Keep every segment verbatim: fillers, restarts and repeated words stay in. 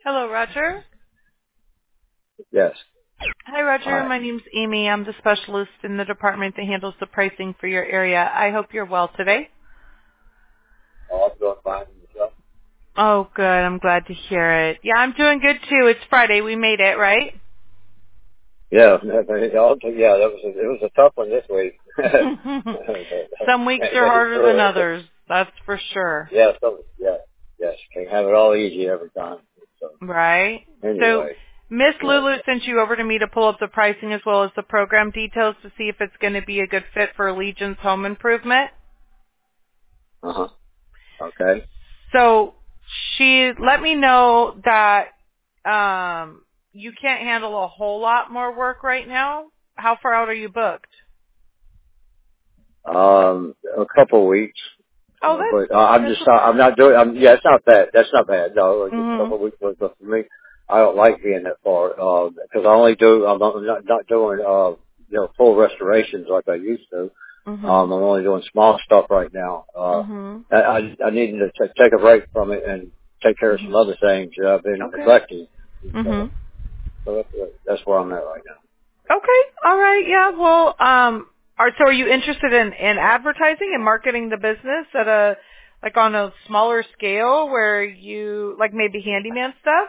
Hello, Roger. Yes. Hi, Roger. Hi. My name's Amy. I'm the specialist in the department that handles the pricing for your area. I hope you're well today. Oh, I'm doing fine with yourself. Oh, good. I'm glad to hear it. Yeah, I'm doing good too. It's Friday. We made it, right? Yeah, yeah, that was a, it was a tough one this week. Some weeks are harder than others. That's for sure. yeah, so, yeah, yes, can't have it all easy every time. So Right? So, anyway, Miss yeah. Lulu sent you over to me to pull up the pricing as well as the program details to see if it's going to be a good fit for Legion's home improvement. Uh huh. Okay. So she let me know that um, you can't handle a whole lot more work right now. How far out are you booked? Um, a couple of weeks, Oh, uh, but uh, I'm that's just that's not, I'm okay. not doing. I'm, yeah, it's not bad. That's not bad. No, just a Mhm. couple of weeks was for me. I don't like being that far because I only do. I'm not, not not doing uh you know full restorations like I used to. Mhm. Um, I'm only doing small stuff right now. Uh, Mhm. I I I needed to t- take a break from it and take care of some Mhm. other things that I've been Okay. neglecting. So, Mhm. so that's, that's where I'm at right now. Okay. All right. Yeah. Well, um, are so are you interested in in advertising and marketing the business at a like on a smaller scale where you like maybe handyman stuff?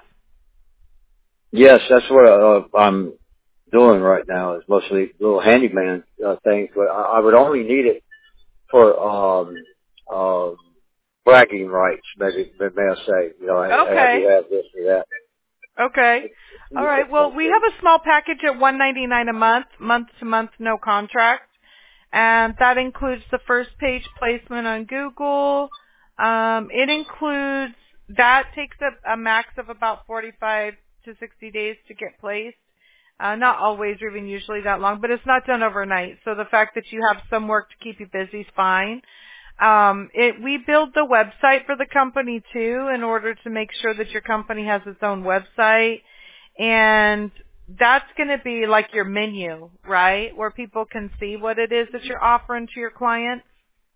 Yes, that's what uh, I'm doing right now is mostly little handyman uh, things, but I, I would only need it for um, um, bragging rights, maybe may I say. You know, I, I Okay. do have this or that. Okay. All right. Well, we have a small package at one ninety-nine a month, month to month, no contract, and that includes the first page placement on Google. Um, it includes that takes a, a max of about forty-five to sixty days to get placed. Uh, not always or even usually that long, but it's not done overnight. So the fact that you have some work to keep you busy is fine. Um, it, we build the website for the company too in order to make sure that your company has its own website. And that's going to be like your menu, right? Where people can see what it is that you're offering to your clients.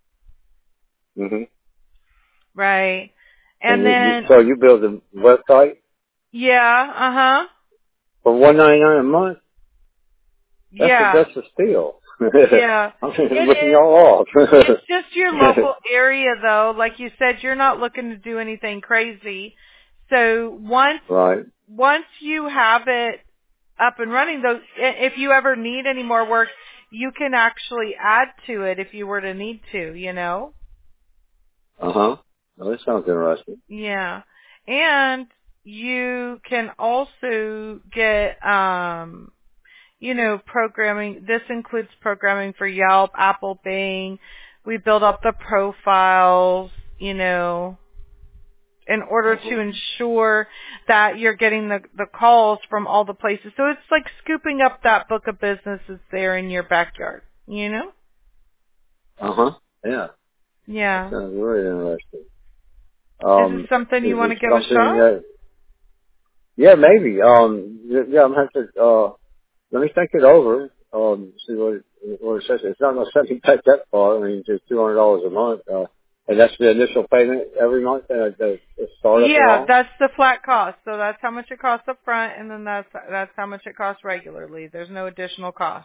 Mm-hmm. Right. And And you, you, then, so you build a website yeah, uh-huh. for one ninety nine a month. That's a, Yeah. that's a steal. Yeah. I'm It ripping is. y'all off. It's just your local area though. Like you said, you're not looking to do anything crazy. So once right. once you have it up and running, though, i- if you ever need any more work, you can actually add to it if you were to need to, you know? Uh huh. Well, that sounds interesting. Yeah. And you can also get, um, you know, programming. This includes programming for Yelp, Apple, Bing. We build up the profiles, you know, in order Uh-huh. to ensure that you're getting the, the calls from all the places. So it's like scooping up that book of business that's there in your backyard, you know? Uh huh. Yeah. That Yeah. sounds very interesting. Is this Um, something you is want it to give a something shot? that? Yeah, maybe. Um, y- yeah, I'm gonna have to. Uh, let me think it over. Um, see what it, what it says. It's not gonna set me back that far. I mean, just two hundred dollars a month. Uh, and that's the initial payment every month. Uh, the, the startup and Yeah, all. that's the flat cost. So that's how much it costs up front, and then that's that's how much it costs regularly. There's no additional cost.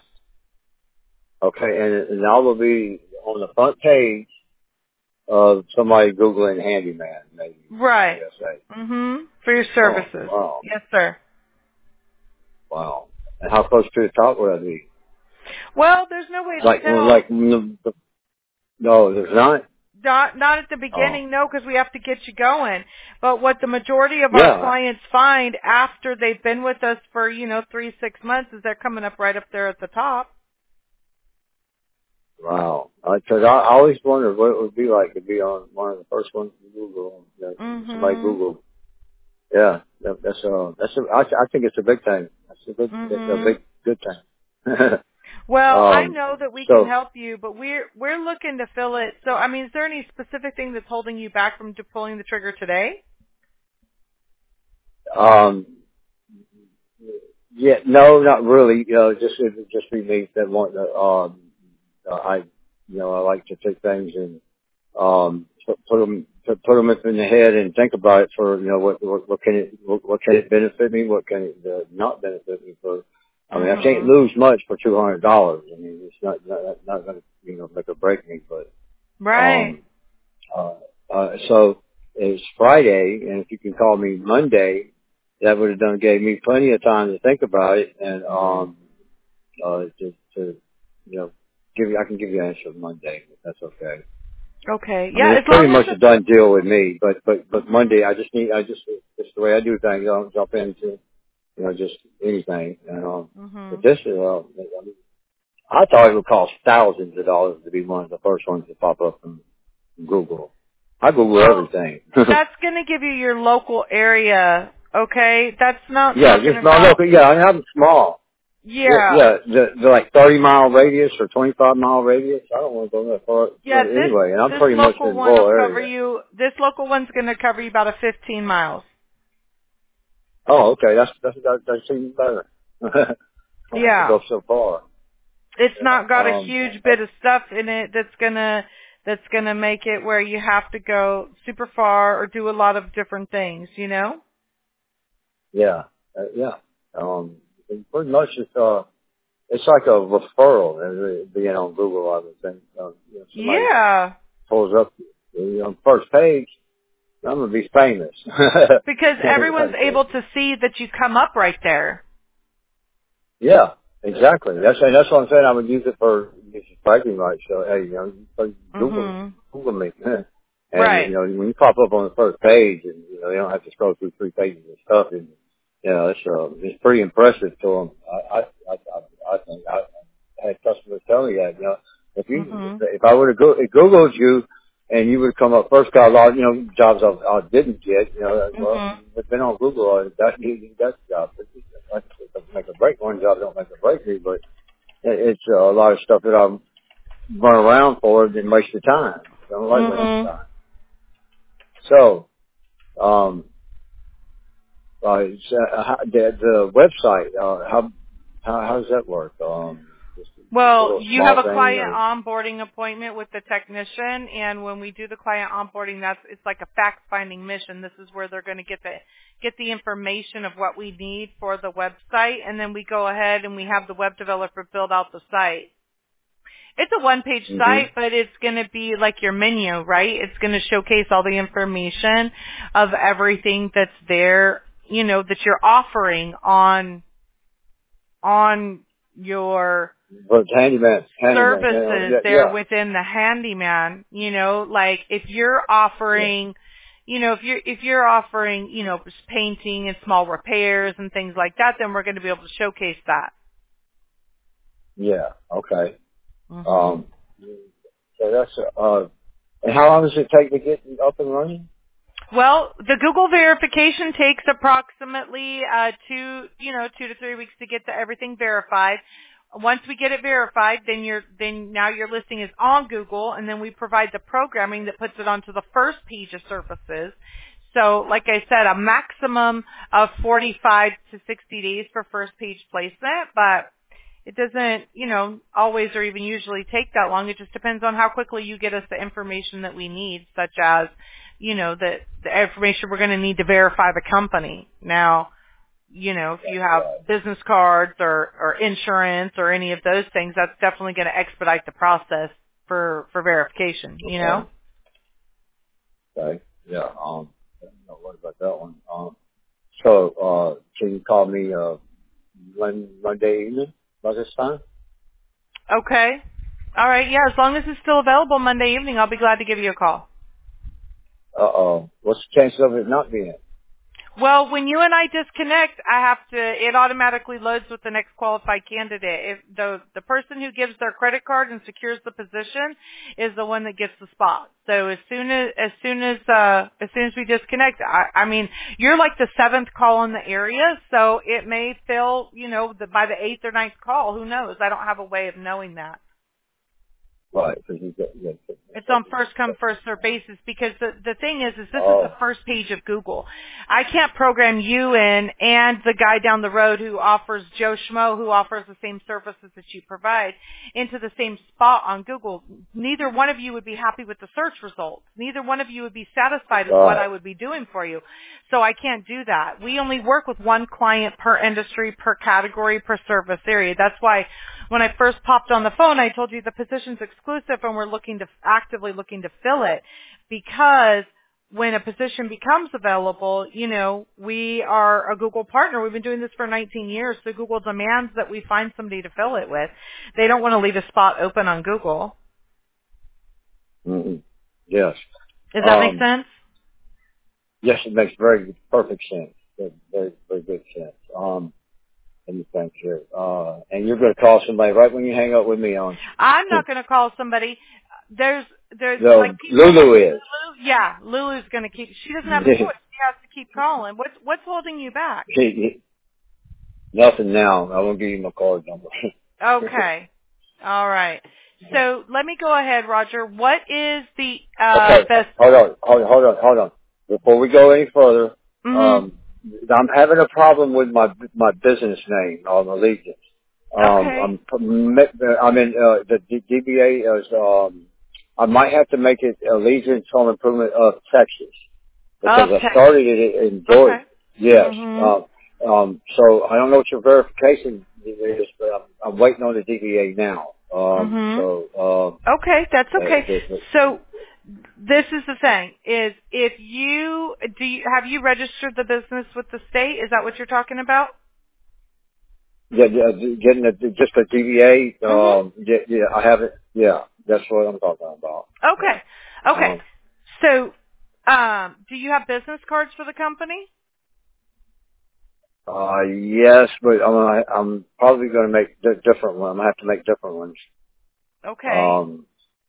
Okay, and, and I will be on the front page of somebody googling handyman, maybe. Right. Maybe I say. Mhm. For your Oh, services. wow, Yes, sir. wow. And how close to the top would I be? Well, there's no way to Like, well, tell. like, no, no, there's not. Not not at the Oh, beginning, no, because we have to get you going. But what the majority of our yeah. clients find after they've been with us for, you know, three, six months is they're coming up right up there at the top. Wow. Because I, I always wondered what it would be like to be on one of the first ones to Google. That somebody Mhm. Google. Yeah, that, that's uh, that's a, I, I think it's a big thing. That's a good, it's a Mhm. big, good thing. Well, I um, know that we can so, help you, but we're we're looking to fill it. So, I mean, is there any specific thing that's holding you back from to pulling the trigger today? um, yeah, no, not really. You know, just it would just be me that want to. Um, uh, I, you know, I like to take things and um, put, put them put, put them in the head and think about it for you know what what, what can it what, what can it benefit me, what can it uh, not benefit me for. I mean, I can't Mhm. lose much for two hundred dollars. I mean, it's not not, not going to you know make or break me, but Right. um, uh, uh, so it's Friday, and if you can call me Monday, that would have done gave me plenty of time to think about it and Mhm. um uh to, to you know give you I can give you an answer Monday if that's okay. Okay. I mean, Yeah, as it's pretty long as much a it's. done deal with me, but but but Mhm. Monday I just need I just it's the way I do things. I don't jump into you know just anything. And um, but Mhm. this is uh, I mean, I thought it would cost thousands of dollars to be one of the first ones to pop up from Google. I Google Well, everything. that's going to give you your local area. Okay, that's not Yeah, talking just my about. local. Yeah, I have them small. Yeah, Yeah. yeah, the, the like thirty mile radius or twenty five mile radius. I don't want to go that far. Yeah, But this anyway, and I'm this pretty much local in the one will rural cover area. you. This local one's going to cover you about a fifteen miles. Oh, okay, that's that's that, that seems better. I don't have to Yeah, go so far. it's Yeah. not got a Um. huge uh, bit of stuff in it that's gonna that's gonna make it where you have to go super far or do a lot of different things. You know? yeah. Uh, yeah. Um. and pretty much it's uh it's like a referral. uh, Being on Google, I would think. Uh, you know, somebody Yeah, pulls up you know, first page. I'm gonna be famous. because everyone's able to see that you come up right there. Yeah, exactly. That's that's what I'm saying. I would use it for use it bragging rights. So hey, you know, you Google Mhm. Google me, and you Right. know when you pop up on the first page, and you know you don't have to scroll through three pages of stuff, and you know it's uh, it's pretty impressive to them. I I I, I I think I had customers tell me that you know if you Mhm. if I would have go, Googled you. And you would come up first, got a lot, you know, jobs I, I didn't get, you know, well, Mhm. you've been on Google, or that, you got the job. But like I said, doesn't make a break. One job don't make a break me, but it, it's uh, a lot of stuff that I run around for and waste of time. I don't like wasting Mhm. time. So, um, uh, it's, uh, how, the, the website, uh, how, how, how does that work? Um, just, just a Well, little you have small a thing client or, onboarding appointment with the technician, and when we do the client onboarding, that's it's like a fact-finding mission. This is where they're going to get the get the information of what we need for the website, and then we go ahead and we have the web developer build out the site. It's a one-page hmm site, but it's going to be like your menu, right? It's going to showcase all the information of everything that's there, you know, that you're offering on on your but handyman, handyman, you know, services yeah, there yeah, within the handyman. You know, like if you're offering, you know, if you're if you're offering, you know, just painting and small repairs and things like that, then we're going to be able to showcase that. yeah, okay. Mhm. Um, so that's, uh, and how long does it take to get up and running? Well, the Google verification takes approximately uh, two, you know, two to three weeks to get the, everything verified. Once we get it verified, then you're, then now your listing is on Google, and then we provide the programming that puts it onto the first page of services. So, like I said, a maximum of forty-five to sixty days for first page placement, but it doesn't, you know, always or even usually take that long. It just depends on how quickly you get us the information that we need, such as, you know, the, the information we're going to need to verify the company. Now, you know, if you have Right. business cards or, or insurance or any of those things, that's definitely going to expedite the process for, for verification, you know? Okay. Okay. Yeah. Um. No, what about that one? Um. So, uh, can you call me uh Mon- Monday evening by this time? Okay. All right. Yeah, as long as it's still available Monday evening, I'll be glad to give you a call. Uh oh. What's the chance of it not being? Well, when you and I disconnect, I have to, it automatically loads with the next qualified candidate. If the, the person who gives their credit card and secures the position is the one that gets the spot. So as soon as, as soon as, uh, as soon as we disconnect, I, I mean, you're like the seventh call in the area, so it may fill, you know, the, by the eighth or ninth call. Who knows? I don't have a way of knowing that. Right. Because you get, you get It's on first come, first served basis because the, the thing is, is this Oh. is the first page of Google. I can't program you in and the guy down the road who offers Joe Schmo, who offers the same services that you provide, into the same spot on Google. Neither one of you would be happy with the search results. Neither one of you would be satisfied with Right. what I would be doing for you. So I can't do that. We only work with one client per industry, per category, per service area. That's why when I first popped on the phone, I told you the position's exclusive and we're looking to actively looking to fill it, because when a position becomes available, you know, we are a Google partner. We've been doing this for nineteen years, so Google demands that we find somebody to fill it with. They don't want to leave a spot open on Google. Mm-hmm. Yes. Does that Um, make sense? Yes, it makes very perfect sense. Very, very, very good sense. Um, let me think here. Uh, and you're going to call somebody right when you hang up with me on. I'm not going to call somebody. There's, there's No, like people, Lulu is. Lulu, yeah, Lulu's going to keep. She doesn't have a choice. She has to keep calling. What's what's holding you back? Nothing now. I won't give you my card number. Okay. All right. So let me go ahead, Roger. What is the uh, Okay. best? Hold on. Hold on. Hold on. Hold on. Before we go any further, Mm-hmm. um, I'm having a problem with my my business name on Allegiance. Um, Okay. I'm I'm in uh, the D B A is. Um, I might have to make it Allegiance Home Improvement of Texas because Okay. I started it in Georgia. Okay. Yes. Mm-hmm. Um, um, so I don't know what your verification is, but I'm, I'm waiting on the D B A now. Um, Mm-hmm. so um, Okay, that's okay. uh, the, the, So this is the thing: is if you do, you, have you registered the business with the state? Is that what you're talking about? Yeah, yeah, getting the, just a D V A. Mm-hmm. Um, yeah, yeah, I have it. Yeah, that's what I'm talking about. Okay. Okay. Um, So, um, do you have business cards for the company? uh, yes, but I'm I'm probably going to make di- different ones. I'm gonna have to make different ones. Okay. Um,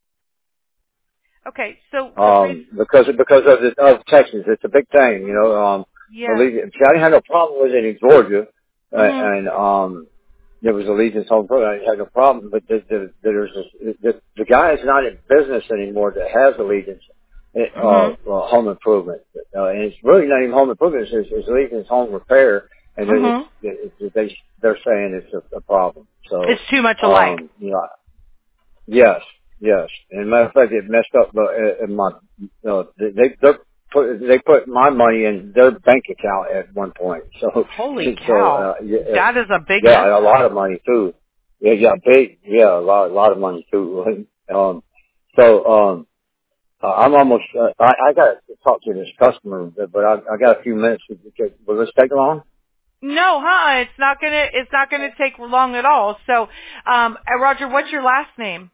Okay. So the reason, um, because because of the of Texas, it's a big thing, you know. Um, yeah. Allegiance. See, I didn't have no problem with it in Georgia, uh, Mhm. and um, there was Allegiance Home Pro. I had no problem, but the, the, there's a, the the guy is not in business anymore that has Allegiance. Uh, Mhm. uh, home improvement, uh, and it's really not even home improvement. It's, it's Allegiance Home Repair, and it's, Mhm. it's, it's they they're saying it's a, a problem. It's So, too much alike. um, you know, yes, yes. And matter of fact, it messed up uh, in my. Uh, they they put they put my money in their bank account at one point. So, Holy so cow. uh, yeah, That is a big yeah, mess a up. lot of money too. Yeah, yeah, big, yeah, a lot, a lot of money too. Um, so, um, uh, I'm almost. Uh, I, I got to talk to this customer, but but I, I got a few minutes. Will this take long? No, huh? It's not gonna. It's not gonna take long at all. So, um, uh, Roger, what's your last name?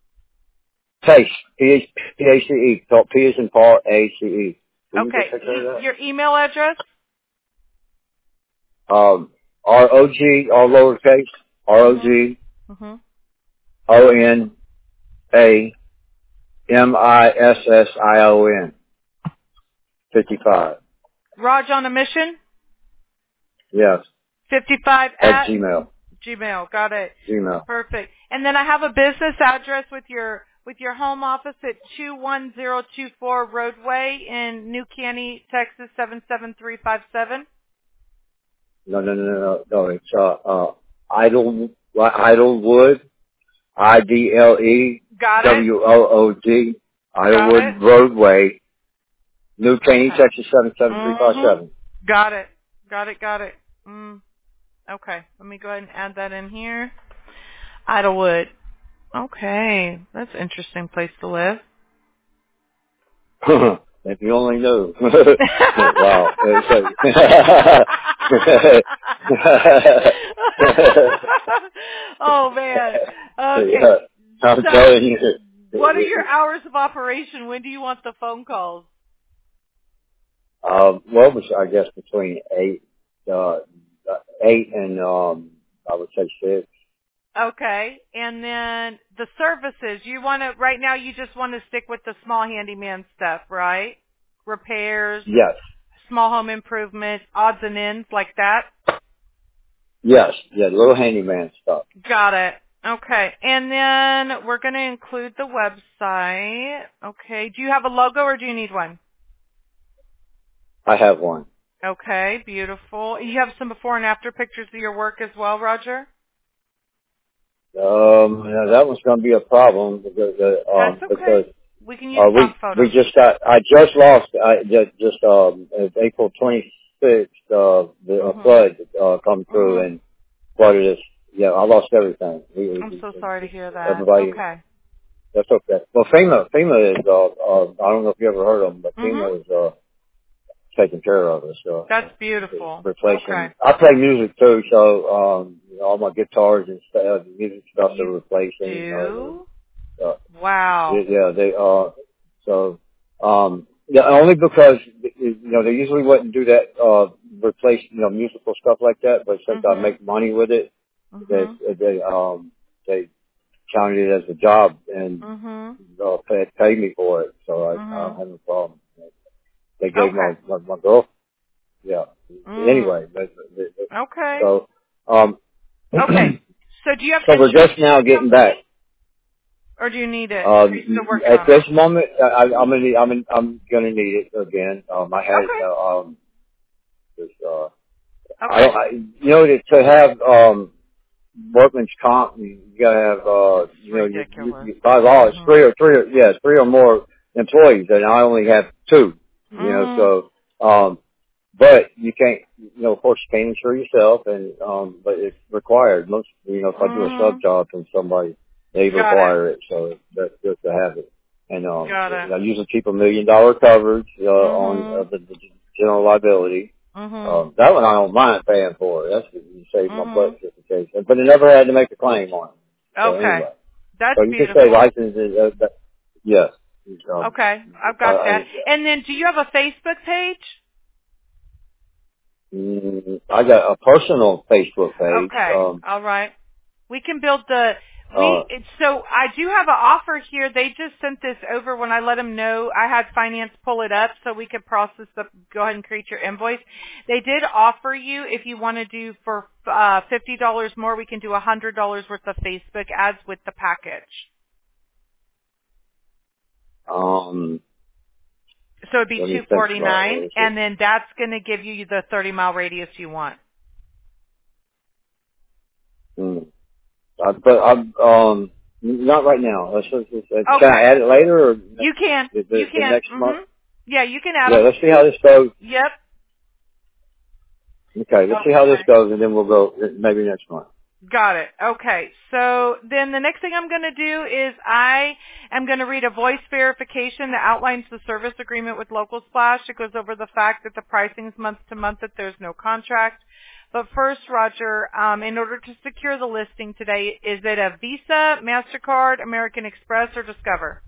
Pace, P H P A C E, P P is in Paul, A C E. Will you Okay. just take care E- of your email address? that? Um, R O G, all lowercase, R O Mhm. G Mhm. O N A M I S S I O N, fifty-five. Raj on a mission. Yes, fifty-five at at Gmail, Gmail. Got it. Gmail. Perfect. And then I have a business address with your with your home office at two one zero two four Roadway in New Caney, Texas seven seven three five seven. No, no, no, no, no, no, it's, uh, uh, Idle, Idlewood, I D L E Got it. W O O D, Got Idlewood it. Roadway, New Caney, Okay. Texas seven seven three five Mhm. seven. Got it. Got it. Got it. Mm. Okay. Let me go ahead and add that in here. Idlewood. Okay. That's an interesting place to live. If you only knew. Wow. It's like- Oh man. yeah, Okay. I'm So, telling you. what are your hours of operation? When do you want the phone calls? Um, what was I guess between eight, uh, eight and um, I would say six. Okay. And then the services, you want to, right now you just want to stick with the small handyman stuff, right? Repairs, Yes, small home improvements, odds and ends like that? yes, yeah, little handyman stuff. Got it. Okay, and then we're going to include the website. Okay, do you have a logo or do you need one? I have one. Okay, beautiful. You have some before and after pictures of your work as well, Roger? Um, yeah, that was going to be a problem because, uh, um, That's okay. because We can use uh, we stock photos. we just got. I just lost. I just just um April twenty-sixth. Uh, the uh, Mhm. flood uh, come through Mhm. and flooded us. Yeah, I lost everything. We, we, I'm so we, sorry to hear that. everybody. Okay. That's okay. Well, FEMA FEMA is. Uh, uh, I don't know if you ever heard of them, but Mhm. FEMA is uh, taking care of us. Uh, That's it's beautiful. replacing. Okay. I play music too, so um, you know, all my guitars and stuff, music stuff they're You replacing. do? Uh, uh, yeah, Wow. yeah, they uh so um yeah, only because you know they usually wouldn't do that uh replace you know musical stuff like that, but since I Mhm. make money with it, they Mhm. they um they counted it as a job and Mhm. uh, paid, paid me for it, so I, I don't Mhm. have no problem. They gave my Okay. my, my girl, yeah. Mm. Anyway, but, but, but, Okay. so um Okay. So do you have so we're insurance just now with the getting back. company, or do you need it? Are you still Um, working at on it? this moment, I, I'm gonna, I'm, in, I'm gonna need it again. Um, I had, Okay. uh, um, this, uh, I Okay. don't, I, you know, to, to have, um, workman's comp, you gotta have, uh, It's you know, you, you, ridiculous. you by law, it's Mhm. three or three, or, yeah, it's three or more employees, and I only have two. You know, Mhm. so, um, but you can't, you know, of course, you can't insure yourself, and um, but it's required. Most, you know, if I do a sub Mhm. job from somebody, they Got it. require it, so that's good to have it. And um, Got it. I usually keep a million dollar coverage uh, on uh, Mhm. the, the general liability. Mhm. Um, that one I don't mind paying for. That's you save my Mhm. butt just in case. But I never had to make a claim on it. So Okay. anyway, That's so you can say beautiful. license is uh, that, yes. Um, Okay. I've I, got I, that. And then do you have a Facebook page? Mm, I got a personal Facebook page. Okay. Um, All right. We can build the uh, we it's- so I do have an offer here. They just sent this over when I let them know. I had finance pull it up so we could process the go ahead and create your invoice. They did offer you, if you want to do for uh fifty dollars more, we can do one hundred dollars worth of Facebook ads with the package. um, So it'd be let me two think forty about nine, what is it. and then that's going to give you the thirty mile radius you want. Mm. I, but I'm um, not right now. Let's, let's, let's, uh, can I Okay, add it later or you can, the, the, you the can. next month? Mhm. Yeah, you can add Yeah, them. let's see how this goes. Yep. Okay, let's see how this Okay. goes, and then we'll go uh, maybe next month. Got it. Okay. So then the next thing I'm going to do is I am going to read a voice verification that outlines the service agreement with Local Splash. It goes over the fact that the pricing is month to month, that there's no contract. But first, Roger, um, in order to secure the listing today, is it a Visa, MasterCard, American Express, or Discover?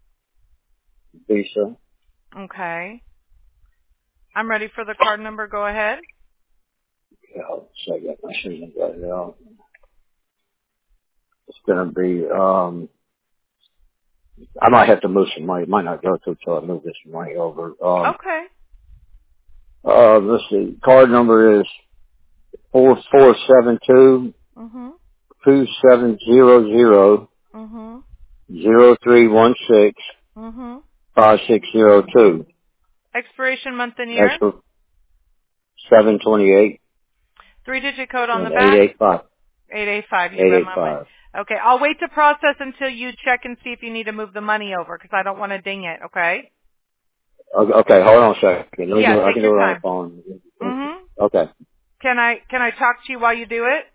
Visa. Okay. I'm ready for the card number. Go ahead. Yeah, I'll say that. I should have got it out. It's gonna be. Um, I might have to move some money. It might not go through till I move this money over. Um, Okay. uh, let's see. Card number is four four seven two Mhm. two seven zero zero Mhm. zero three one six Mhm. five six zero two. Expiration month and That's year. for seven twenty eight Three-digit code on the and eight back. eight five. eight eight five. You Eight read eight my mind. five. Okay, I'll wait to process until you check and see if you need to move the money over because I don't want to ding it. Okay. Okay, okay, hold on a second. Let me Yeah, do it. I take can do your it on the time. phone. Mhm. Okay. Can I can I talk to you while you do it?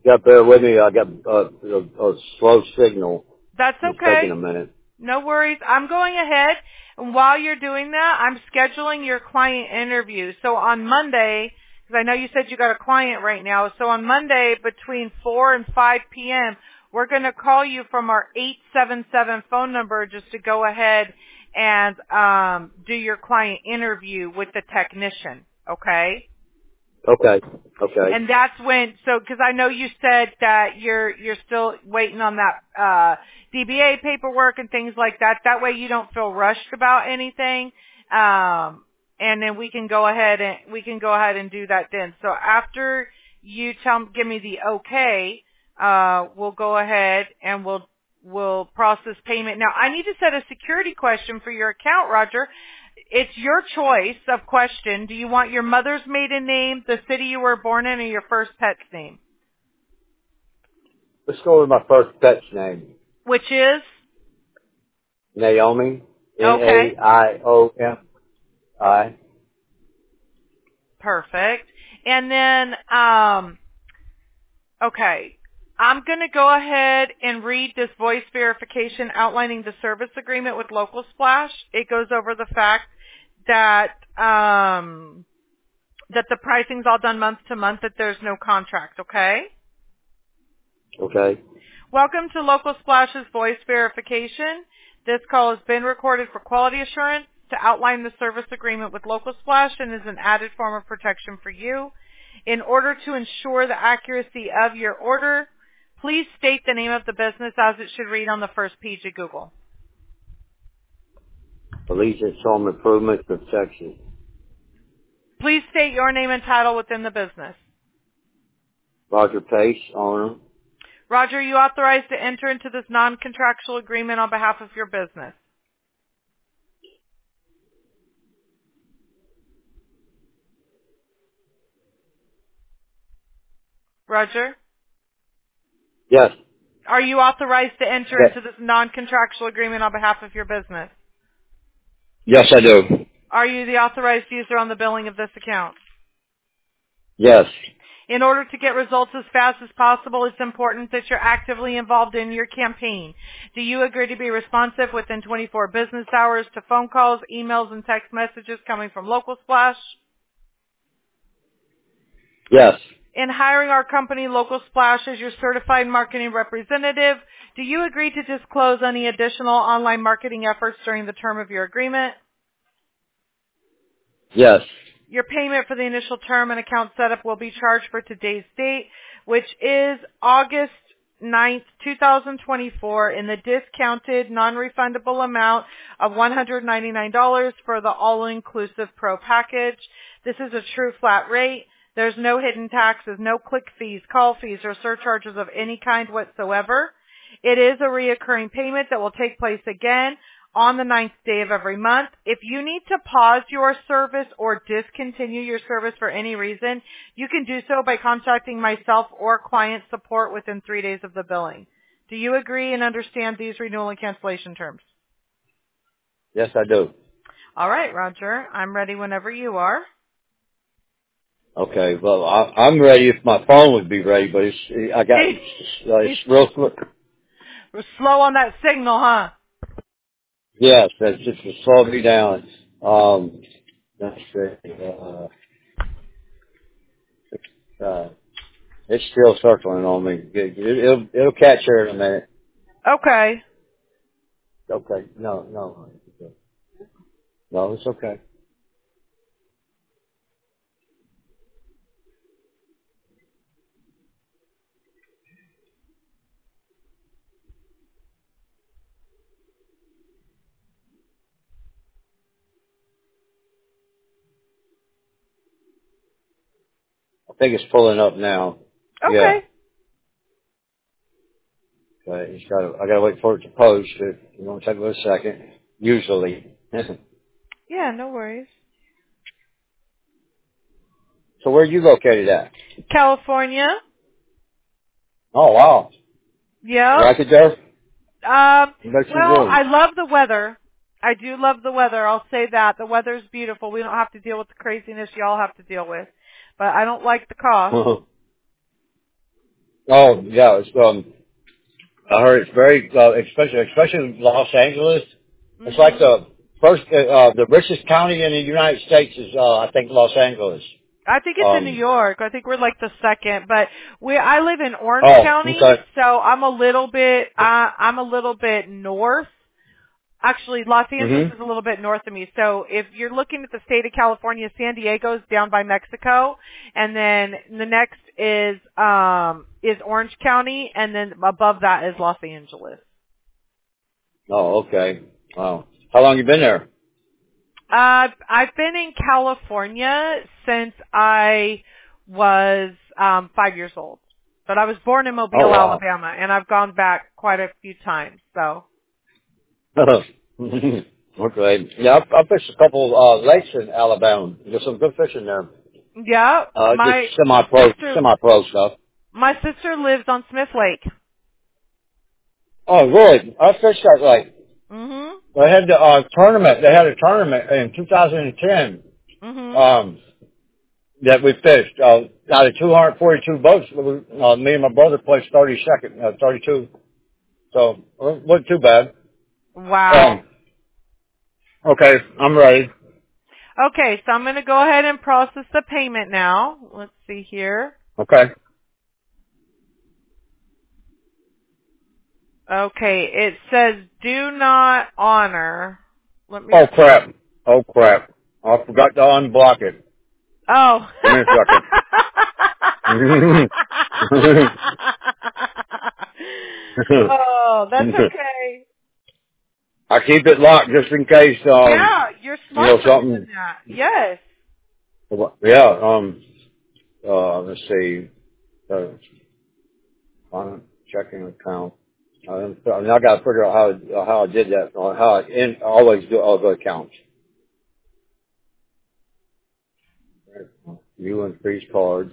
got to bear with me. I got uh, a, a slow signal. That's It's okay. taking a minute. No worries. I'm going ahead, and while you're doing that, I'm scheduling your client interview. So on Monday, because I know you said you got a client right now, so on Monday between four and five p.m., we're going to call you from our eight seven seven phone number just to go ahead and um, do your client interview with the technician, okay? Okay. Okay. And that's when, so, because I know you said that you're you're still waiting on that uh, D B A paperwork and things like that. That way you don't feel rushed about anything, um, and then we can go ahead and we can go ahead and do that then. So after you tell give me the okay, uh, we'll go ahead and we'll we'll process payment. Now I need to set a security question for your account, Roger. It's your choice of question. Do you want your mother's maiden name, the city you were born in, or your first pet's name? Let's go with my first pet's name. Which is? Naomi. N Okay. A I O M I. Perfect. And then, um, okay. I'm going to go ahead and read this voice verification outlining the service agreement with Local Splash. It goes over the fact that um, that the pricing's all done month to month, that there's no contract, okay? Okay. Welcome to Local Splash's voice verification. This call has been recorded for quality assurance to outline the service agreement with Local Splash and is an added form of protection for you. In order to ensure the accuracy of your order, please state the name of the business as it should read on the first page of Google. Allegiance Home Improvement Protection. Please state your name and title within the business. Roger Pace, owner. Roger, are you authorized to enter into this non-contractual agreement on behalf of your business? Roger? Yes. Are you authorized to enter Yes. into this non-contractual agreement on behalf of your business? Yes, I do. Are you the authorized user on the billing of this account? Yes. In order to get results as fast as possible, it's important that you're actively involved in your campaign. Do you agree to be responsive within twenty-four business hours to phone calls, emails, and text messages coming from Local Splash? Yes. In hiring our company, Local Splash, as your certified marketing representative, do you agree to disclose any additional online marketing efforts during the term of your agreement? Yes. Your payment for the initial term and account setup will be charged for today's date, which is August ninth, two thousand twenty-four, in the discounted non-refundable amount of one hundred ninety-nine dollars for the all-inclusive Pro package. This is a true flat rate. There's no hidden taxes, no click fees, call fees, or surcharges of any kind whatsoever. It is a reoccurring payment that will take place again on the ninth day of every month. If you need to pause your service or discontinue your service for any reason, you can do so by contacting myself or client support within three days of the billing. Do you agree and understand these renewal and cancellation terms? Yes, I do. All right, Roger. I'm ready whenever you are. Okay. Well, I, I'm ready if my phone would be ready, but it's I got it's, it's real slow. We're slow on that signal, huh? Yes, that's just to slow me down. Um, let's see. Uh, uh, it's still circling on me. It, it'll it'll catch her in a minute. Okay. Okay. No, no, no. It's okay. I think it's pulling up now. Yeah. Okay. But it's got. I got to wait for it to post. It, you know, take a second. Usually. Yeah, no worries. So where are you located at? California. Oh wow. Yep. Right there. Um, That's your well, room. I love the weather. I do love the weather. I'll say that. The weather's beautiful. We don't have to deal with the craziness y'all have to deal with. But I don't like the cost. Oh, yeah, it's, um, I heard it's very, uh, especially, especially in Los Angeles. It's like Mhm. the first, uh, uh, the richest county in the United States is, uh, I think Los Angeles. I think it's in New Um, York. I think we're like the second, but we I live in Orange oh, County, okay. so I'm a little bit uh, I'm a little bit north. Actually, Los Angeles hmm is a little bit north of me. So if you're looking at the state of California, San Diego's down by Mexico, and then the next is um is Orange County, and then above that is Los Angeles. Oh, okay. Wow. How long you been there? Uh, I've been in California since I was um five years old. But I was born in Oh, Mobile, wow. Alabama, and I've gone back quite a few times. So, Okay. Yeah, I, I fished a couple, uh, lakes in Alabama. There's some good fishing there. yeah, Uh, just my semi-pro, sister, semi-pro stuff. my sister lives on Smith Lake. Oh, really? I fished that like, Mhm. they had the, uh, tournament, they had a tournament in two thousand ten, Mhm. um, that we fished. Uh, out of two hundred forty-two boats, we, uh, me and my brother placed thirty-second, uh, thirty-two. So, it wasn't too bad. Wow. Um, okay, I'm ready. Okay, so I'm going to go ahead and process the payment now. Let's see here. Okay. Okay, it says do not honor. Let me. Oh crap. Oh crap. I forgot to unblock it. Oh. Give me a second. Oh, that's okay. I keep it locked just in case, um, Yeah, you're you smart know, for doing something, that. Yes. yeah, um, uh, let's see, uh, on checking account. Uh, I mean, I gotta figure out how, how I did that, or how I in, always do all the accounts. You and freeze cards.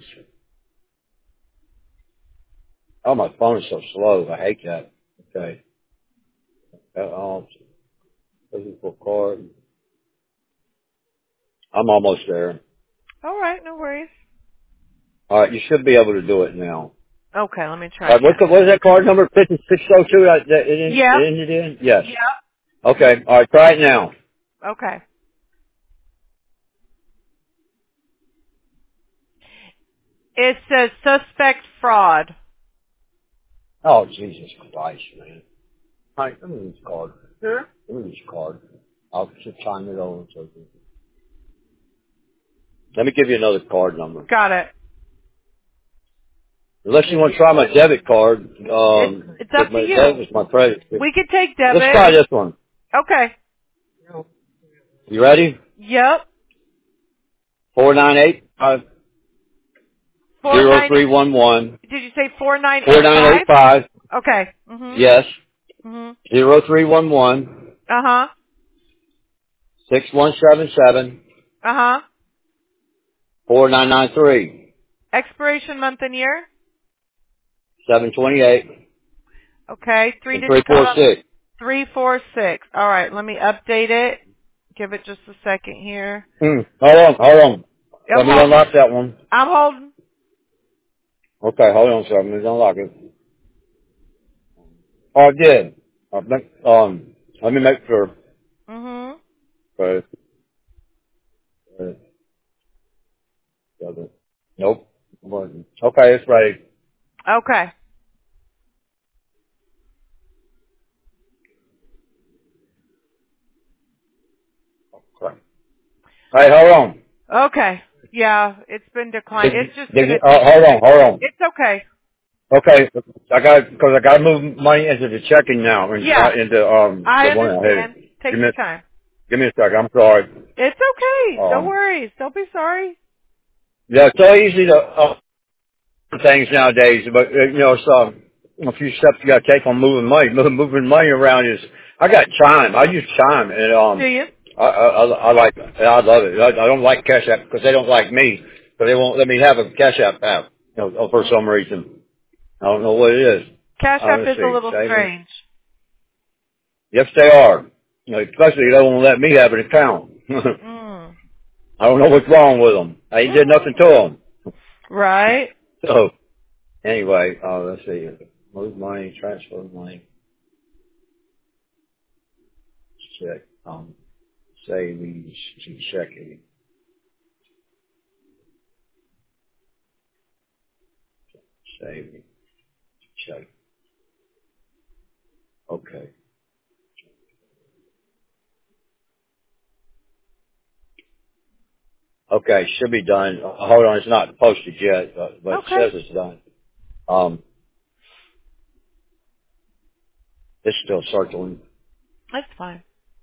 Oh, my phone is so slow. I hate that. Okay. That all, physical card. I'm almost there. All right, no worries. All right, you should be able to do it now. Okay, let me try All right, what's again. the, what is that card number? fifty-six oh two that, that it, en- Yep. it ended in? Yes. Yep. Okay. All right, try it now. Okay. It says suspect fraud. Oh, Jesus Christ, man. All right, let me use this card. Sure. Let me use this card. I'll just chime it over. So let me give you another card number. Got it. Unless you want to try my debit card, It's um, it's because up to my you. debit is my credit. We could take Let's debit. try this one. Okay. You ready? Yep. Four nine eight five Four zero nine. three one one Did you say four nine four eight nine eight five? five. Okay. Mhm. Yes. Mhm. Zero three one one Uh huh. six one seven seven Uh huh. four nine nine three Expiration month and year. seven twenty eight Okay. Three and three digit code four on six. three four six. All right. Let me update it. Give it just a second here. Hmm. Hold on, hold on. I'm Let me holding. unlock that one. I'm holding. Okay, hold on, sir. Let me unlock it. Oh, I did. I think, um, let me make sure. Mhm. Okay. Uh, doesn't- Nope. Wasn't. Okay, it's ready. Okay. Okay. Hey, hold on. Okay. Yeah, it's been declined. Did, It's just did you, gonna uh, take. hold on, hold on. It's okay. Okay, I got because I got to move money into the checking now, and Yeah, not into um I the one I had. understand. Take Give me, your a, time. give me a second. I'm sorry. It's okay. No Um, worries. Don't be sorry. yeah, it's so easy to uh, things nowadays, but uh, you know, it's um, a few steps you got to take on moving money. Moving, moving money around is. I got Chime. I use Chime, and Do um, you? I I, I like it. I love it. I, I don't like Cash App because they don't like me, but they won't let me have a Cash App app. You know, for some reason. I don't know what it is. Cash Uh, App let's is a see. little Savings. strange. Yes, they are. You know, especially they won't let me have an account. Mm. I don't know what's wrong with them. I ain't did nothing to them. Right. So, Anyway, uh, let's see. Move money, transfer money, check, um, savings to checking, savings, check. Okay. Okay, should be done. Uh, hold on, it's not posted yet, but, but it Okay. says it's done. Um, it's still circling. That's fine.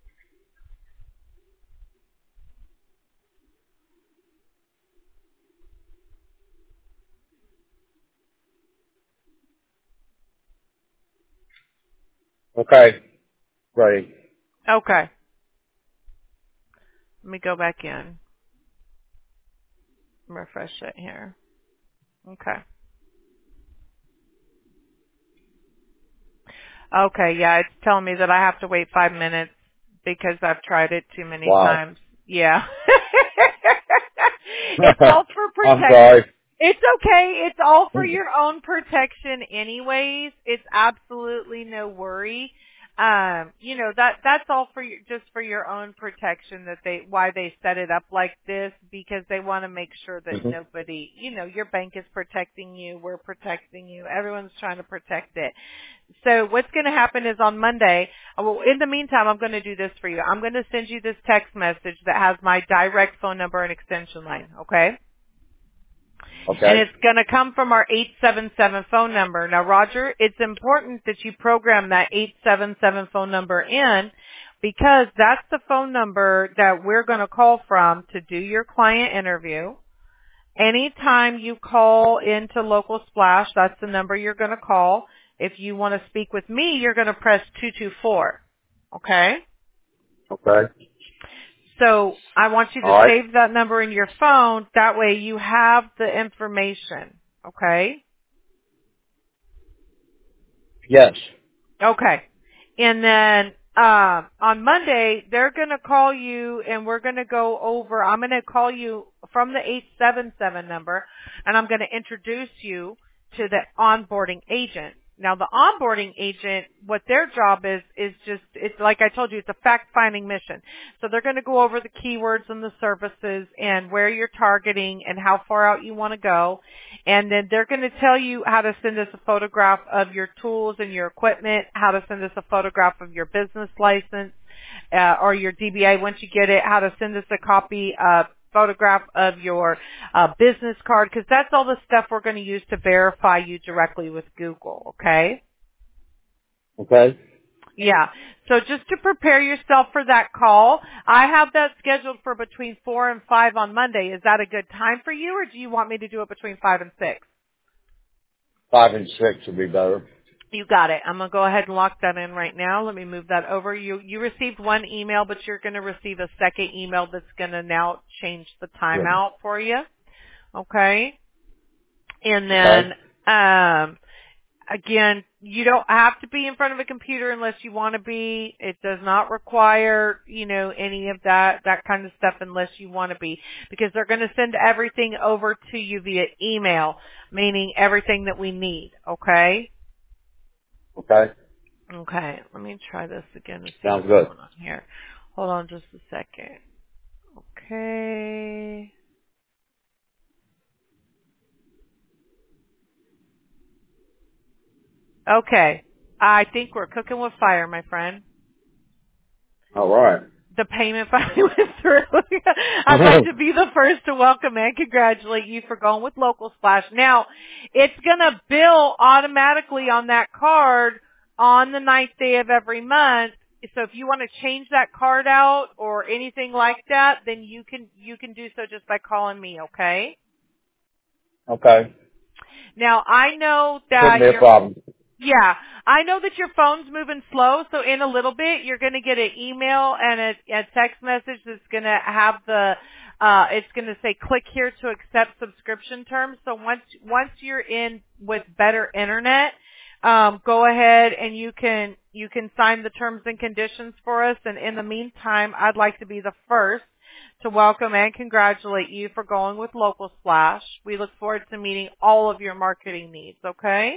Okay, ready. Okay. Let me go back in. Refresh it here. Okay. Okay, yeah, it's telling me that I have to wait five minutes because I've tried it too many Wow. times. Yeah. It's all for I'm protection. sorry. It's okay. It's all for your own protection anyways. It's absolutely no worry. Um, you know, that that's all for your, just for your own protection that they why they set it up like this, because they want to make sure that Mm-hmm. nobody, you know, your bank is protecting you, we're protecting you, everyone's trying to protect it. So what's going to happen is on Monday, well, in the meantime, I'm going to do this for you. I'm going to send you this text message that has my direct phone number and extension line, okay? And Okay. it's going to come from our eight seven seven phone number. Now, Roger, it's important that you program that eight seven seven phone number in, because that's the phone number that we're going to call from to do your client interview. Anytime you call into Local Splash, that's the number you're going to call. If you want to speak with me, you're going to press two two four. Okay? Okay. So I want you to All right. save that number in your phone. That way you have the information. Okay? Yes. Okay. And then um, on Monday, they're going to call you and we're going to go over, I'm going to call you from the eight seven seven number, and I'm going to introduce you to the onboarding agent. Now, the onboarding agent, what their job is, is just, it's like I told you, it's a fact-finding mission. So they're going to go over the keywords and the services and where you're targeting and how far out you want to go. And then they're going to tell you how to send us a photograph of your tools and your equipment, how to send us a photograph of your business license uh, or your D B A once you get it, how to send us a copy of photograph of your uh, business card, because that's all the stuff we're going to use to verify you directly with Google, okay? Okay. Yeah. So just to prepare yourself for that call, I have that scheduled for between four and five on Monday. Is that a good time for you, or do you want me to do it between five and six? Five and six would be better. You got it. I'm going to go ahead and lock that in right now. Let me move that over. You you received one email, but you're going to receive a second email that's going to now change the Good. timeout for you. Okay? And Okay. then, um, again, you don't have to be in front of a computer unless you want to be. It does not require, you know, any of that, that kind of stuff unless you want to be, because they're going to send everything over to you via email, meaning everything that we need. Okay? Okay. Okay. Let me try this again and see Sounds what's good. going on here. Hold on just a second. Okay. Okay. I think we're cooking with fire, my friend. All right. The payment finally went through. I'd like to be the first to welcome and congratulate you for going with Local Splash. Now, it's going to bill automatically on that card on the ninth day of every month. So if you want to change that card out or anything like that, then you can you can do so just by calling me, okay? Okay. Now, I know Shouldn't that be a you're problem. Yeah, I know that your phone's moving slow, so in a little bit you're going to get an email and a, a text message that's going to have the, uh, it's going to say click here to accept subscription terms. So once once you're in with better internet, um, go ahead and you can you can sign the terms and conditions for us. And in the meantime, I'd like to be the first to welcome and congratulate you for going with Local Splash. We look forward to meeting all of your marketing needs, okay?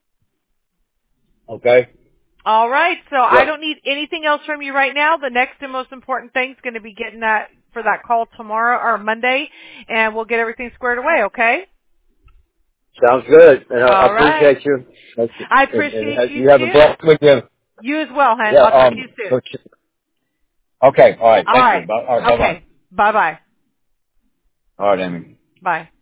Okay. All right, so Yep. I don't need anything else from you right now. The next and most important thing is going to be getting that for that call tomorrow or Monday, and we'll get everything squared away, okay? Sounds good. And I, I All right. appreciate you. I And, appreciate and you you have a too. blessed weekend. You as well, hon. Yeah, I'll talk um, to you soon. okay, all right. All Thank right. you. Bye, all right, bye-bye. Okay. Bye-bye. All right, Amy. Bye.